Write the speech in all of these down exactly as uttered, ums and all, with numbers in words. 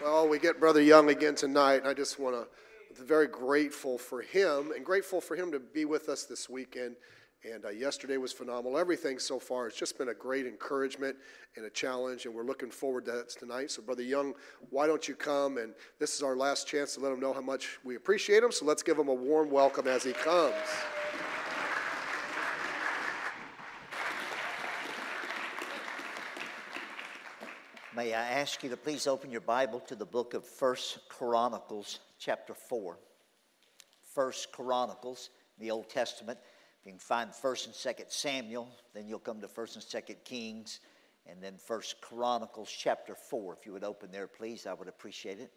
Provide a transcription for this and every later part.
Well, we get Brother Young again tonight, and I just want to, very grateful for him, and grateful for him to be with us this weekend. And uh, yesterday was phenomenal. Everything so far has just been a great encouragement and a challenge, and we're looking forward to that tonight. So, Brother Young, why don't you come? And this is our last chance to let him know how much we appreciate him, so let's give him a warm welcome as he comes. May I ask you to please open your Bible to the book of First Chronicles, chapter four. First Chronicles, the Old Testament. If you can find First and Second Samuel, then you'll come to First and Second Kings, and then First Chronicles, chapter four. If you would open there, please, I would appreciate it.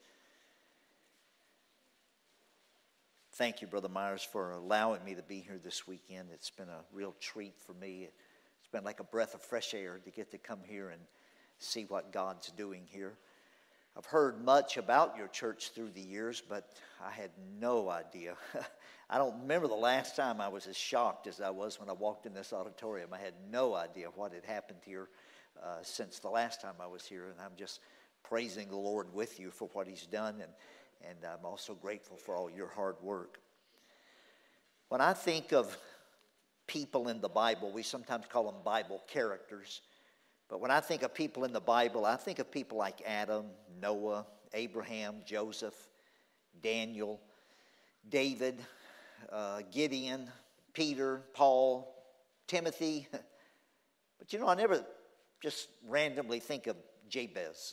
Thank you, Brother Myers, for allowing me to be here this weekend. It's been a real treat for me. It's been like a breath of fresh air to get to come here and see what God's doing here. I've heard much about your church through the years, but I had no idea. I don't remember the last time I was as shocked as I was when I walked in this auditorium. I had no idea what had happened here uh, since the last time I was here, and I'm just praising the Lord with you for what He's done, and, and I'm also grateful for all your hard work. When I think of people in the Bible, we sometimes call them Bible characters. But when I think of people in the Bible, I think of people like Adam, Noah, Abraham, Joseph, Daniel, David, uh, Gideon, Peter, Paul, Timothy. But you know, I never just randomly think of Jabez.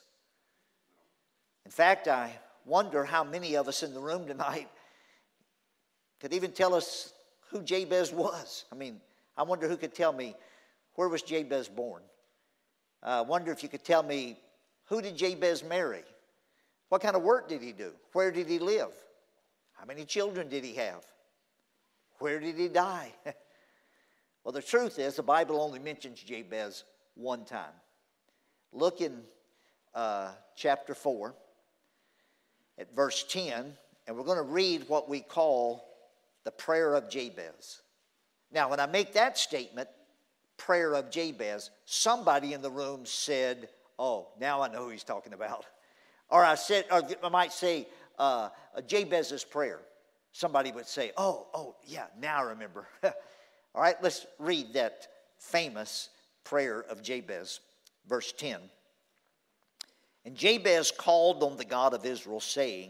In fact, I wonder how many of us in the room tonight could even tell us who Jabez was. I mean, I wonder who could tell me, where was Jabez born? I uh, wonder if you could tell me, who did Jabez marry? What kind of work did he do? Where did he live? How many children did he have? Where did he die? Well, the truth is, the Bible only mentions Jabez one time. Look in uh, chapter four at verse ten, and we're going to read what we call the prayer of Jabez. Now, when I make that statement, prayer of Jabez, somebody in the room said, oh, now I know who he's talking about. Or I said, or I might say, uh, Jabez's prayer. Somebody would say, oh, oh, yeah, now I remember. All right, let's read that famous prayer of Jabez, verse ten. And Jabez called on the God of Israel, saying,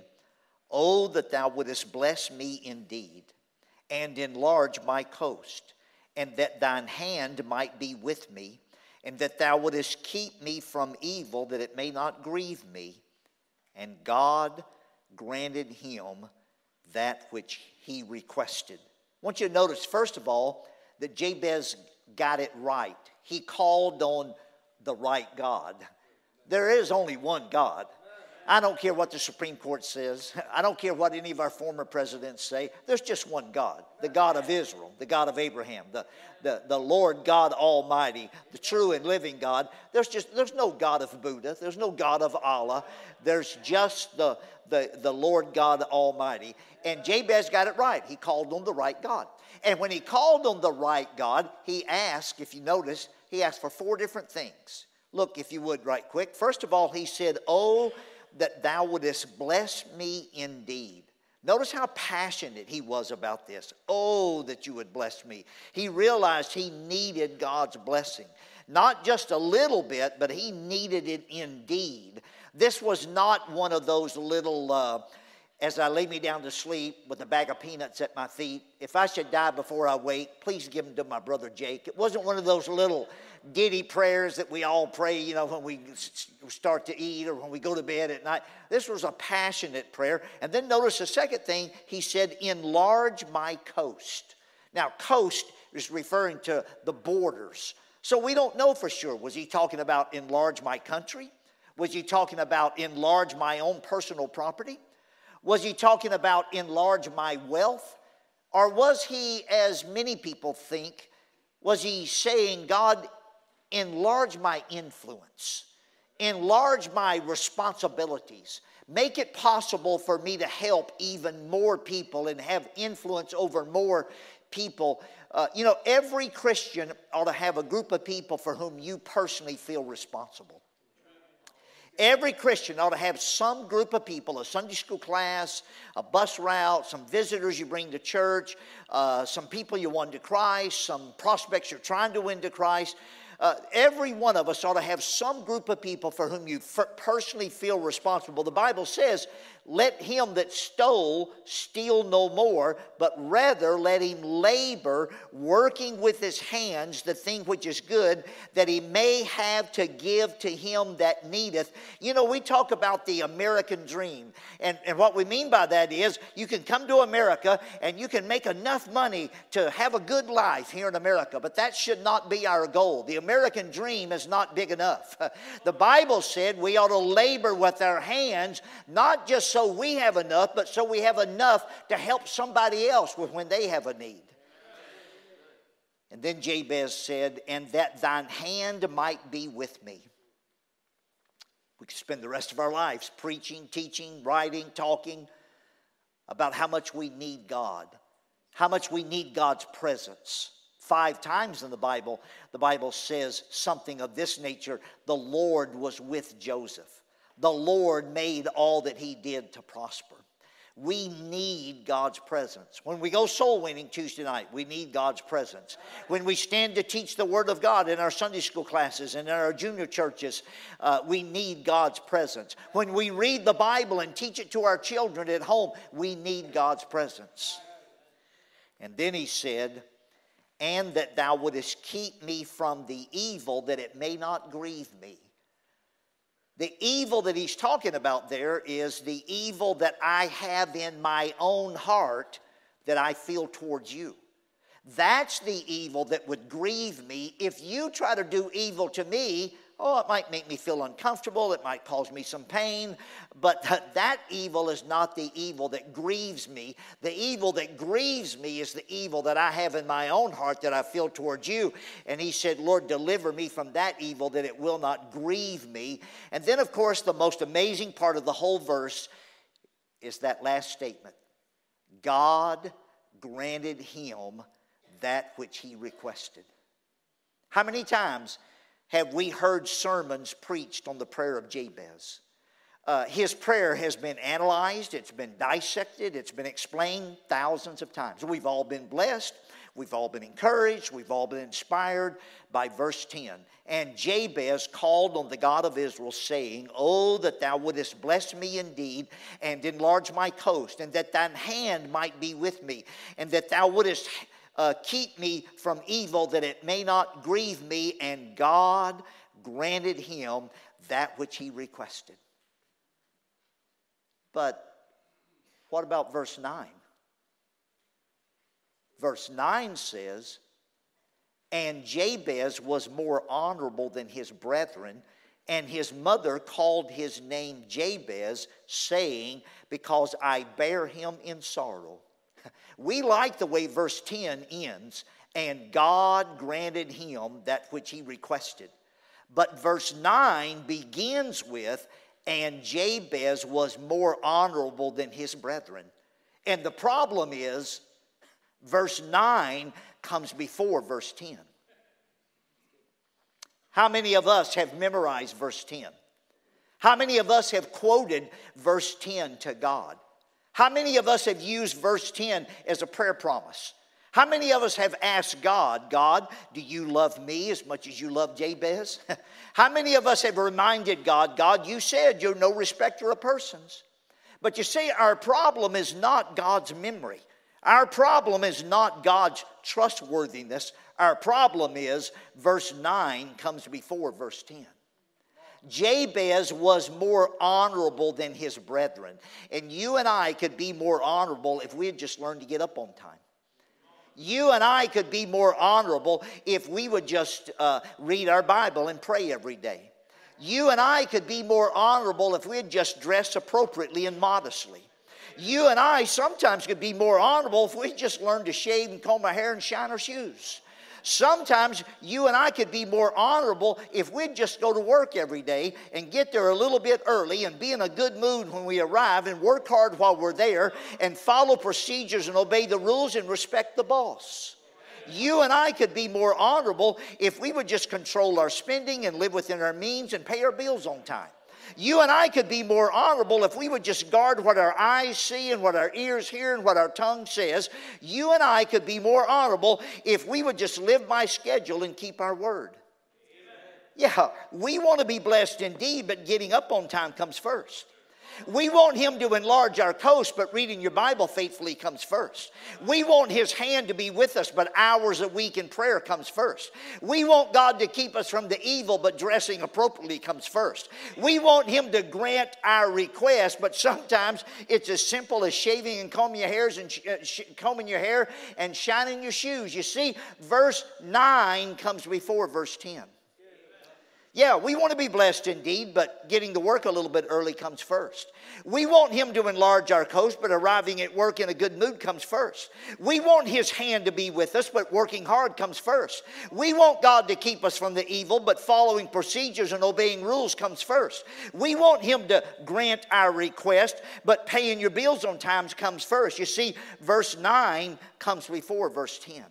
oh, that thou wouldest bless me indeed, and enlarge my coast, and that thine hand might be with me, and that thou wouldest keep me from evil, that it may not grieve me. And God granted him that which he requested. I want you to notice, first of all, that Jabez got it right. He called on the right God. There is only one God. I don't care what the Supreme Court says. I don't care what any of our former presidents say. There's just one God, the God of Israel, the God of Abraham, the, the, the Lord God Almighty, the true and living God. There's just there's no God of Buddha. There's no God of Allah. There's just the, the, the Lord God Almighty. And Jabez got it right. He called on the right God. And when he called on the right God, he asked, if you notice, he asked for four different things. Look, if you would, right quick. First of all, he said, oh, that thou wouldest bless me indeed. Notice how passionate he was about this. Oh, that you would bless me. He realized he needed God's blessing. Not just a little bit, but he needed it indeed. This was not one of those little, uh, as I lay me down to sleep with a bag of peanuts at my feet, if I should die before I wake, please give them to my brother Jake. It wasn't one of those little giddy prayers that we all pray, you know, when we start to eat or when we go to bed at night. This was a passionate prayer. And then notice the second thing, he said, enlarge my coast. Now, coast is referring to the borders. So we don't know for sure. Was he talking about enlarge my country? Was he talking about enlarge my own personal property? Was he talking about enlarge my wealth? Or was he, as many people think, was he saying, God, enlarge my influence, enlarge my responsibilities, make it possible for me to help even more people and have influence over more people. Uh, you know, every Christian ought to have a group of people for whom you personally feel responsible. Every Christian ought to have some group of people, a Sunday school class, a bus route, some visitors you bring to church, uh, some people you won to Christ, some prospects you're trying to win to Christ. Uh, every one of us ought to have some group of people for whom you f- personally feel responsible. The Bible says, let him that stole steal no more, but rather let him labor, working with his hands the thing which is good, that he may have to give to him that needeth. You know, we talk about the American dream, and, and what we mean by that is you can come to America and you can make enough money to have a good life here in America, but that should not be our goal. The American dream is not big enough. The Bible said we ought to labor with our hands, not just so we have enough, but so we have enough to help somebody else with when they have a need. And then Jabez said, and that thine hand might be with me. We could spend the rest of our lives preaching, teaching, writing, talking about how much we need God, how much we need God's presence. Five times in the Bible, the Bible says something of this nature. The Lord was with Joseph. The Lord made all that he did to prosper. We need God's presence. When we go soul winning Tuesday night, we need God's presence. When we stand to teach the Word of God in our Sunday school classes and in our junior churches, uh, we need God's presence. When we read the Bible and teach it to our children at home, we need God's presence. And then he said, and that thou wouldest keep me from the evil, that it may not grieve me. The evil that he's talking about there is the evil that I have in my own heart that I feel towards you. That's the evil that would grieve me. If you try to do evil to me, oh, it might make me feel uncomfortable. It might cause me some pain. But that evil is not the evil that grieves me. The evil that grieves me is the evil that I have in my own heart that I feel towards you. And he said, Lord, deliver me from that evil that it will not grieve me. And then, of course, the most amazing part of the whole verse is that last statement. God granted him that which he requested. How many times have we heard sermons preached on the prayer of Jabez? Uh, his prayer has been analyzed, it's been dissected, it's been explained thousands of times. We've all been blessed, we've all been encouraged, we've all been inspired by verse ten. And Jabez called on the God of Israel, saying, oh, that thou wouldest bless me indeed, and enlarge my coast, and that thine hand might be with me, and that thou wouldest Uh, keep me from evil, that it may not grieve me. And God granted him that which he requested. But what about verse nine? Verse nine says, and Jabez was more honorable than his brethren, and his mother called his name Jabez, saying, because I bare him in sorrow. We like the way verse ten ends, and God granted him that which he requested. But verse nine begins with, and Jabez was more honorable than his brethren. And the problem is, verse nine comes before verse ten. How many of us have memorized verse ten? How many of us have quoted verse ten to God? How many of us have used verse ten as a prayer promise? How many of us have asked God, God, do you love me as much as you love Jabez? How many of us have reminded God, God, you said you're no respecter of persons. But you see, our problem is not God's memory. Our problem is not God's trustworthiness. Our problem is verse nine comes before verse ten. Jabez was more honorable than his brethren. And you and I could be more honorable if we had just learned to get up on time. You and I could be more honorable if we would just uh, read our Bible and pray every day. You and I could be more honorable if we would just dress appropriately and modestly. You and I sometimes could be more honorable if we just learned to shave and comb our hair and shine our shoes. Sometimes you and I could be more honorable if we'd just go to work every day and get there a little bit early and be in a good mood when we arrive and work hard while we're there and follow procedures and obey the rules and respect the boss. You and I could be more honorable if we would just control our spending and live within our means and pay our bills on time. You and I could be more honorable if we would just guard what our eyes see and what our ears hear and what our tongue says. You and I could be more honorable if we would just live by schedule and keep our word. Yeah, we want to be blessed indeed, but getting up on time comes first. We want Him to enlarge our coast, but reading your Bible faithfully comes first. We want His hand to be with us, but hours a week in prayer comes first. We want God to keep us from the evil, but dressing appropriately comes first. We want Him to grant our request, but sometimes it's as simple as shaving and combing your hairs and sh- sh- combing your hair and shining your shoes. You see, verse nine comes before verse ten. Yeah, we want to be blessed indeed, but getting to work a little bit early comes first. We want Him to enlarge our coast, but arriving at work in a good mood comes first. We want His hand to be with us, but working hard comes first. We want God to keep us from the evil, but following procedures and obeying rules comes first. We want Him to grant our request, but paying your bills on time comes first. You see, verse nine comes before verse ten.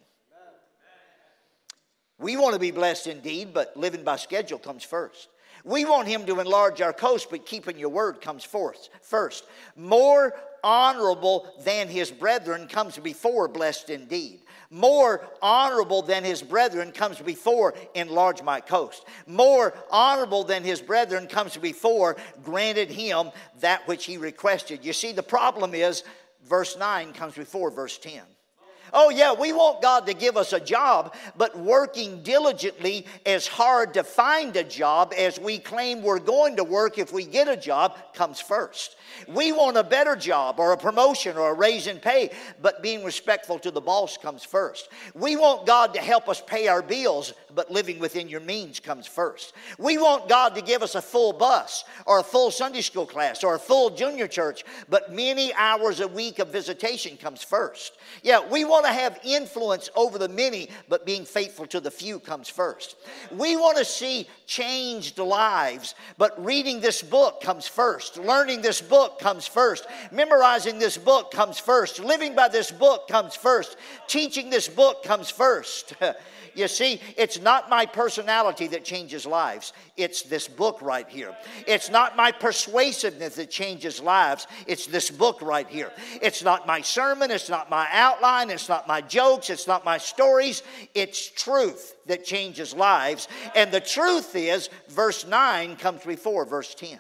We want to be blessed indeed, but living by schedule comes first. We want Him to enlarge our coast, but keeping your word comes forth first. More honorable than his brethren comes before blessed indeed. More honorable than his brethren comes before enlarge my coast. More honorable than his brethren comes before granted him that which he requested. You see, the problem is verse nine comes before verse ten. Oh yeah, we want God to give us a job, but working diligently as hard to find a job as we claim we're going to work if we get a job comes first. We want a better job or a promotion or a raise in pay, but being respectful to the boss comes first. We want God to help us pay our bills, but living within your means comes first. We want God to give us a full bus or a full Sunday school class or a full junior church, but many hours a week of visitation comes first. Yeah, we want to have influence over the many, but being faithful to the few comes first. We want to see changed lives, but reading this book comes first. Learning this book comes first. Memorizing this book comes first. Living by this book comes first. Teaching this book comes first. You see, it's not my personality that changes lives. It's this book right here. It's not my persuasiveness that changes lives. It's this book right here. It's not my sermon. It's not my outline. It's not my jokes. It's not my stories. It's truth that changes lives. And the truth is, verse nine comes before verse ten.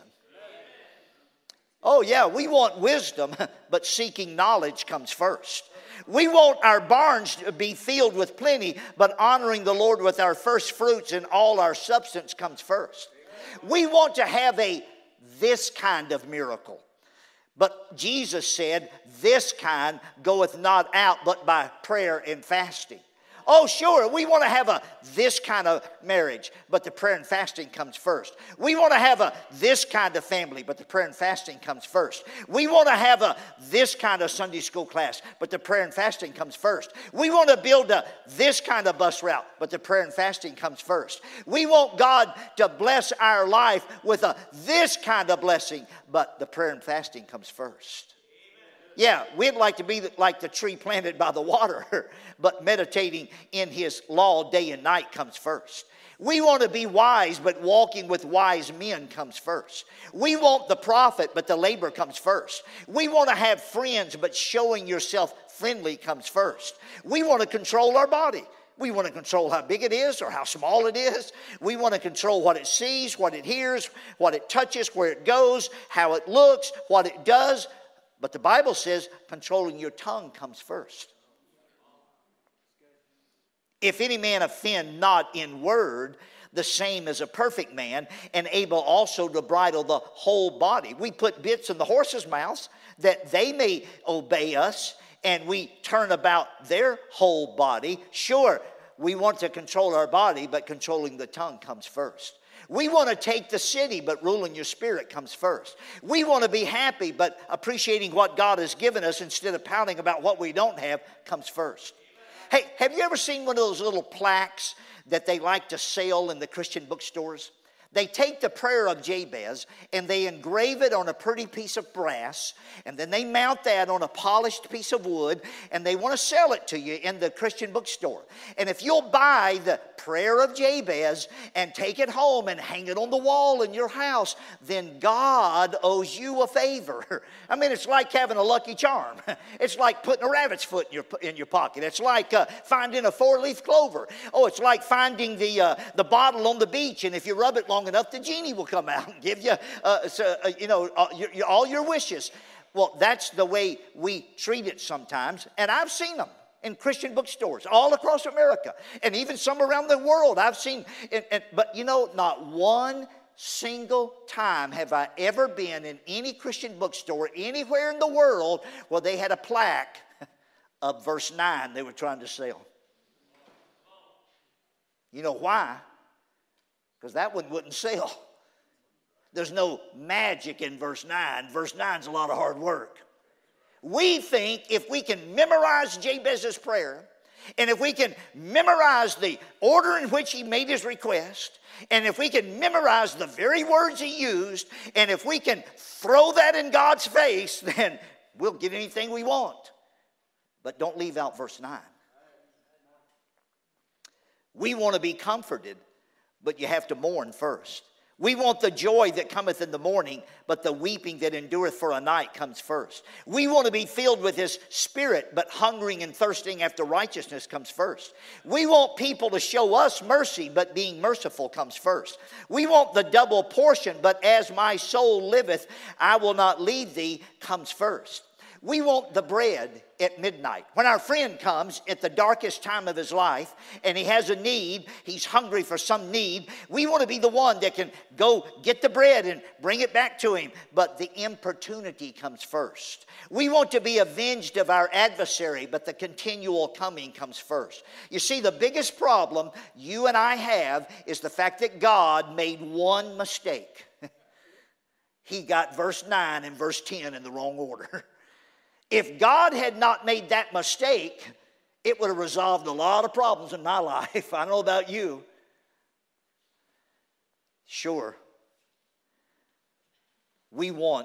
Oh yeah, we want wisdom, but seeking knowledge comes first. We want our barns to be filled with plenty, but honoring the Lord with our first fruits and all our substance comes first. We want to have a this kind of miracle. But Jesus said, this kind goeth not out but by prayer and fasting. Oh, sure, we want to have a this kind of marriage, but the prayer and fasting comes first. We want to have a this kind of family, but the prayer and fasting comes first. We want to have a this kind of Sunday school class, but the prayer and fasting comes first. We want to build a this kind of bus route, but the prayer and fasting comes first. We want God to bless our life with a this kind of blessing, but the prayer and fasting comes first. Yeah, we'd like to be like the tree planted by the water, but meditating in His law day and night comes first. We want to be wise, but walking with wise men comes first. We want the profit, but the labor comes first. We want to have friends, but showing yourself friendly comes first. We want to control our body. We want to control how big it is or how small it is. We want to control what it sees, what it hears, what it touches, where it goes, how it looks, what it does. But the Bible says controlling your tongue comes first. If any man offend not in word, the same as a perfect man, and able also to bridle the whole body. We put bits in the horses' mouths that they may obey us, and we turn about their whole body. Sure, we want to control our body, but controlling the tongue comes first. We want to take the city, but ruling your spirit comes first. We want to be happy, but appreciating what God has given us instead of pouting about what we don't have comes first. Hey, have you ever seen one of those little plaques that they like to sell in the Christian bookstores? They take the prayer of Jabez and they engrave it on a pretty piece of brass, and then they mount that on a polished piece of wood, and they want to sell it to you in the Christian bookstore. And if you'll buy the prayer of Jabez and take it home and hang it on the wall in your house, then God owes you a favor. I mean, it's like having a lucky charm. It's like putting a rabbit's foot in your, in your pocket. It's like uh, finding a four-leaf clover. Oh, it's like finding the, uh, the bottle on the beach, and if you rub it long enough, the genie will come out and give you, uh, so, uh, you know, uh, your, your, all your wishes. Well, that's the way we treat it sometimes, and I've seen them in Christian bookstores all across America, and even some around the world. I've seen, and, and, but you know, not one single time have I ever been in any Christian bookstore anywhere in the world where they had a plaque of verse nine they were trying to sell. You know why? Because that one wouldn't sell. There's no magic in verse nine. Verse nine's a lot of hard work. We think if we can memorize Jabez's prayer, and if we can memorize the order in which he made his request, and if we can memorize the very words he used, and if we can throw that in God's face, then we'll get anything we want. But don't leave out verse nine. We want to be comforted, but you have to mourn first. We want the joy that cometh in the morning, but the weeping that endureth for a night comes first. We want to be filled with His Spirit, but hungering and thirsting after righteousness comes first. We want people to show us mercy, but being merciful comes first. We want the double portion, but as my soul liveth, I will not leave thee, comes first. We want the bread at midnight. When our friend comes at the darkest time of his life and he has a need, he's hungry for some need, we want to be the one that can go get the bread and bring it back to him. But the importunity comes first. We want to be avenged of our adversary, but the continual coming comes first. You see, the biggest problem you and I have is the fact that God made one mistake. He got verse nine and verse ten in the wrong order. If God had not made that mistake, it would have resolved a lot of problems in my life. I don't know about you. Sure, we want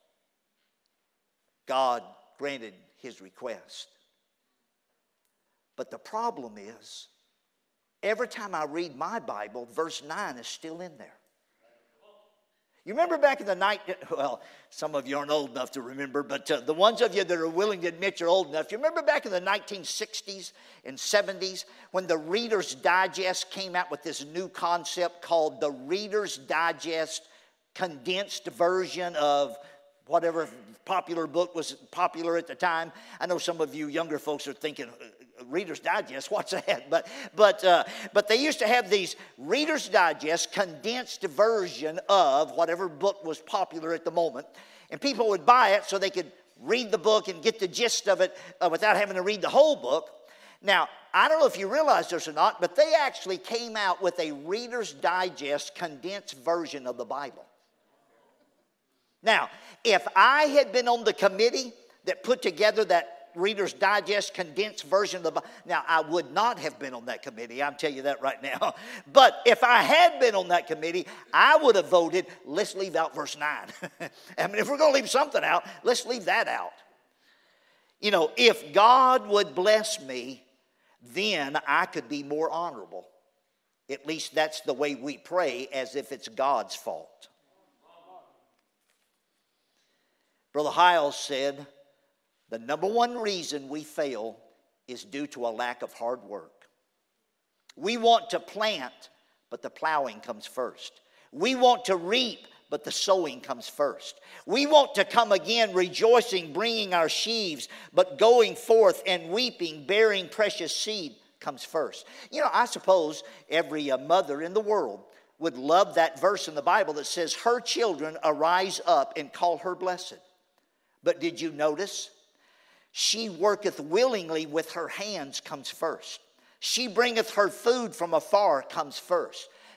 God granted His request. But the problem is, every time I read my Bible, verse nine is still in there. You remember back in the night, well, some of you aren't old enough to remember, but uh, the ones of you that are willing to admit you're old enough, you remember back in the nineteen sixties and seventies when the Reader's Digest came out with this new concept called the Reader's Digest condensed version of whatever popular book was popular at the time. I know some of you younger folks are thinking, Reader's Digest, what's that? But but uh, but they used to have these Reader's Digest condensed version of whatever book was popular at the moment, and people would buy it so they could read the book and get the gist of it uh, without having to read the whole book. Now, I don't know if you realize this or not, but they actually came out with a Reader's Digest condensed version of the Bible. Now, if I had been on the committee that put together that Reader's Digest condensed version of the Bible, now I would not have been on that committee, I'll tell you that right now. But if I had been on that committee, I would have voted, let's leave out verse nine. I mean, if we're going to leave something out, let's leave that out. You know, if God would bless me, then I could be more honorable. At least that's the way we pray, as if it's God's fault. Brother Hiles said, the number one reason we fail is due to a lack of hard work. We want to plant, but the plowing comes first. We want to reap, but the sowing comes first. We want to come again rejoicing, bringing our sheaves, but going forth and weeping, bearing precious seed comes first. You know, I suppose every uh, mother in the world would love that verse in the Bible that says, her children arise up and call her blessed. But did you notice? She worketh willingly with her hands comes first. She bringeth her food from afar comes first.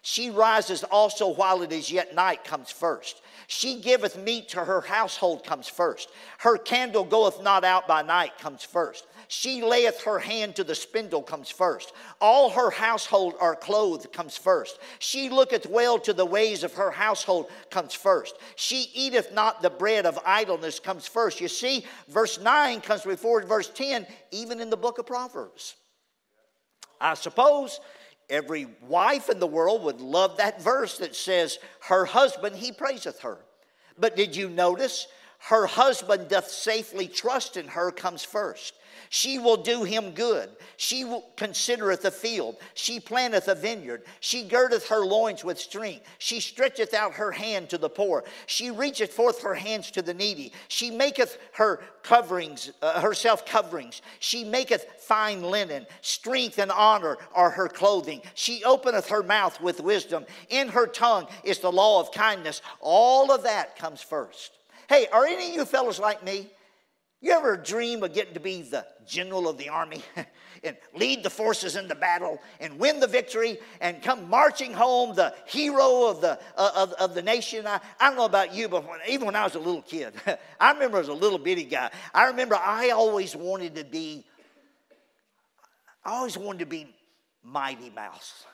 She rises also while it is yet night comes first. She giveth meat to her household comes first. Her candle goeth not out by night comes first. She layeth her hand to the spindle comes first. All her household are clothed comes first. She looketh well to the ways of her household comes first. She eateth not the bread of idleness comes first. You see, verse nine comes before verse ten, even in the book of Proverbs. I suppose every wife in the world would love that verse that says, her husband, he praiseth her. But did you notice? Her husband doth safely trust in her comes first. She will do him good. She will considereth a field. She planteth a vineyard. She girdeth her loins with strength. She stretcheth out her hand to the poor. She reacheth forth her hands to the needy. She maketh her coverings, uh, herself coverings. She maketh fine linen. Strength and honor are her clothing. She openeth her mouth with wisdom. In her tongue is the law of kindness. All of that comes first. Hey, are any of you fellas like me? You ever dream of getting to be the general of the army and lead the forces into battle and win the victory and come marching home the hero of the, uh, of, of the nation? I, I don't know about you, but when, even when I was a little kid, I remember as a little bitty guy, I remember I always wanted to be, I always wanted to be Mighty Mouse.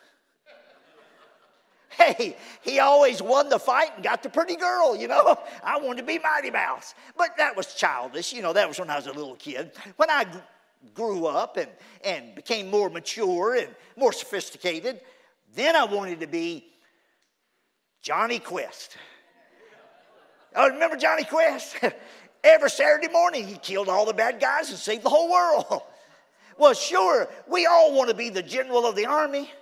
Hey, he always won the fight and got the pretty girl, you know. I wanted to be Mighty Mouse. But that was childish, you know, that was when I was a little kid. When I grew up and, and became more mature and more sophisticated, then I wanted to be Johnny Quest. Oh, remember Johnny Quest? Every Saturday morning he killed all the bad guys and saved the whole world. Well, sure, we all want to be the general of the army.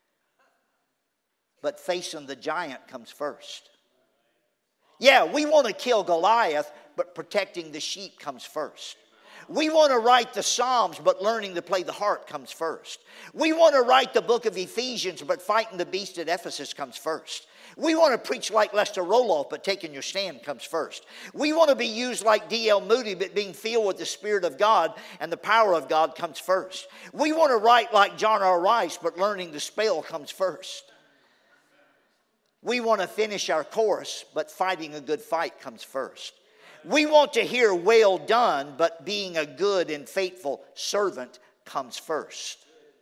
But facing the giant comes first. Yeah, we want to kill Goliath, but protecting the sheep comes first. We want to write the Psalms, but learning to play the harp comes first. We want to write the book of Ephesians, but fighting the beast at Ephesus comes first. We want to preach like Lester Roloff, but taking your stand comes first. We want to be used like D L Moody, but being filled with the Spirit of God and the power of God comes first. We want to write like John R. Rice, but learning to spell comes first. We want to finish our course, but fighting a good fight comes first. We want to hear well done, but being a good and faithful servant comes first.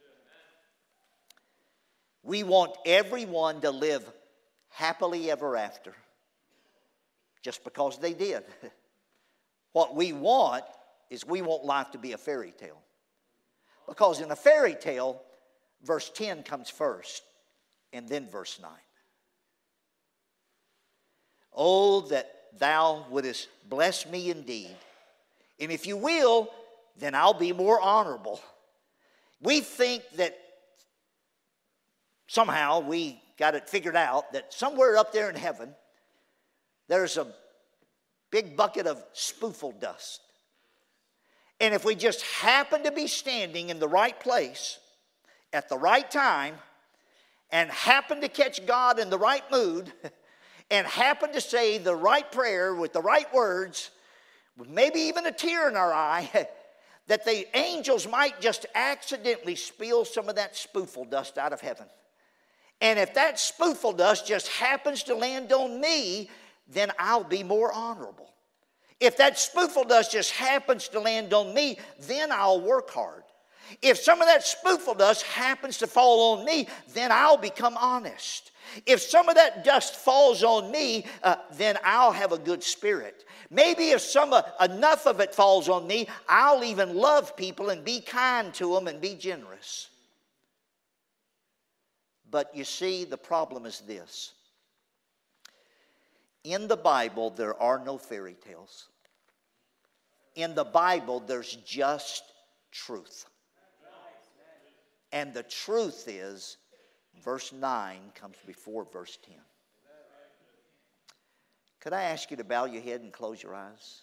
We want everyone to live happily ever after, just because they did. What we want is we want life to be a fairy tale. Because in a fairy tale, verse ten comes first, and then verse nine. Oh, that thou wouldest bless me indeed. And if you will, then I'll be more honorable. We think that somehow we got it figured out that somewhere up there in heaven, there's a big bucket of spoofle dust. And if we just happen to be standing in the right place at the right time and happen to catch God in the right mood and happen to say the right prayer with the right words, with maybe even a tear in our eye, that the angels might just accidentally spill some of that spoofle dust out of heaven. And if that spoofle dust just happens to land on me, then I'll be more honorable. If that spoofle dust just happens to land on me, then I'll work hard. If some of that spoofle dust happens to fall on me, then I'll become honest. If some of that dust falls on me, uh, then I'll have a good spirit. Maybe if some uh, enough of it falls on me, I'll even love people and be kind to them and be generous. But you see, the problem is this. In the Bible, there are no fairy tales. In the Bible, there's just truth. And the truth is, verse nine comes before verse ten. Could I ask you to bow your head and close your eyes?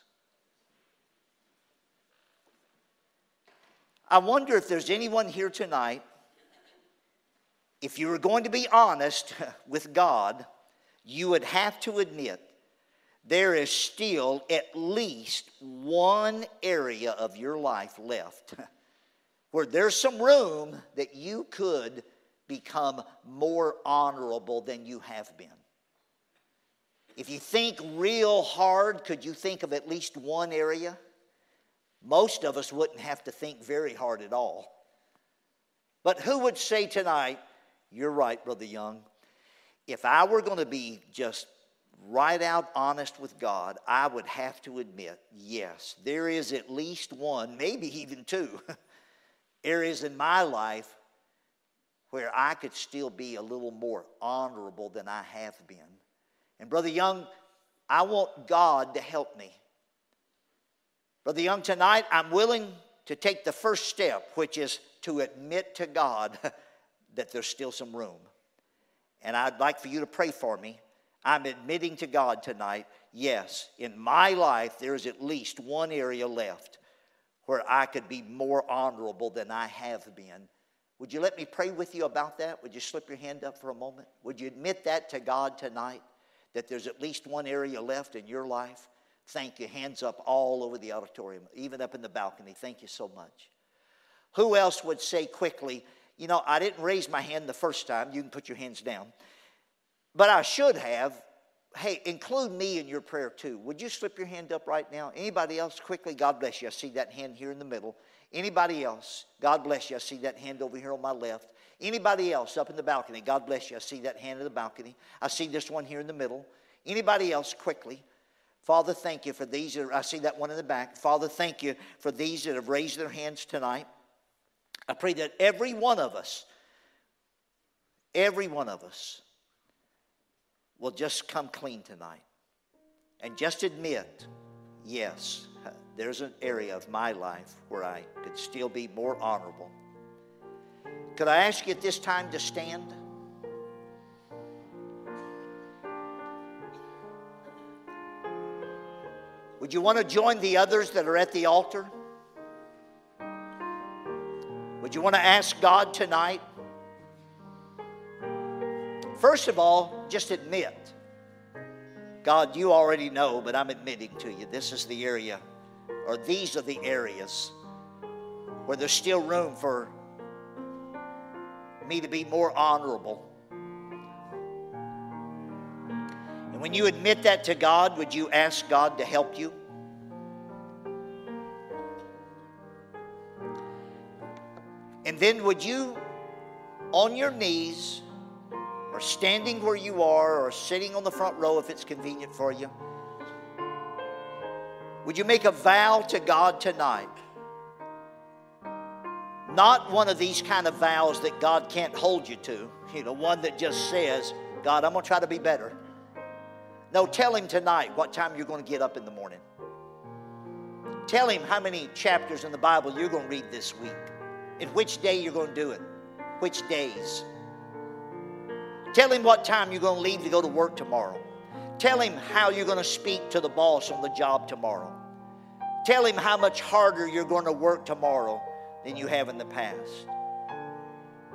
I wonder if there's anyone here tonight, if you were going to be honest with God, you would have to admit there is still at least one area of your life left where there's some room that you could become more honorable than you have been? If you think real hard, could you think of at least one area? Most of us wouldn't have to think very hard at all. But who would say tonight, you're right, Brother Young, if I were going to be just right out honest with God, I would have to admit, yes, there is at least one, maybe even two, areas in my life where I could still be a little more honorable than I have been. And Brother Young, I want God to help me. Brother Young, tonight I'm willing to take the first step, which is to admit to God that there's still some room. And I'd like for you to pray for me. I'm admitting to God tonight, yes, in my life there is at least one area left where I could be more honorable than I have been. Would you let me pray with you about that? Would you slip your hand up for a moment? Would you admit that to God tonight, that there's at least one area left in your life? Thank you. Hands up all over the auditorium, even up in the balcony. Thank you so much. Who else would say quickly, you know, I didn't raise my hand the first time. You can put your hands down. But I should have. Hey, include me in your prayer too. Would you slip your hand up right now? Anybody else? Quickly, God bless you. I see that hand here in the middle. Anybody else? God bless you. I see that hand over here on my left. Anybody else up in the balcony? God bless you. I see that hand in the balcony. I see this one here in the middle. Anybody else? Quickly. Father, thank you for these. That are, I see that one in the back. Father, thank you for these that have raised their hands tonight. I pray that every one of us, every one of us will just come clean tonight and just admit, yes, there's an area of my life where I could still be more honorable. Could I ask you at this time to stand? Would you want to join the others that are at the altar? Would you want to ask God tonight? First of all, just admit, God, you already know, but I'm admitting to you, this is the area, or these are the areas where there's still room for me to be more honorable. And when you admit that to God, would you ask God to help you? And then would you, on your knees, or standing where you are, or sitting on the front row if it's convenient for you, would you make a vow to God tonight? Not one of these kind of vows that God can't hold you to. You know, one that just says, God, I'm going to try to be better. No, tell Him tonight what time you're going to get up in the morning. Tell Him how many chapters in the Bible you're going to read this week, and which day you're going to do it, which days. Tell Him what time you're going to leave to go to work tomorrow. Tell Him how you're going to speak to the boss on the job tomorrow. Tell Him how much harder you're going to work tomorrow than you have in the past.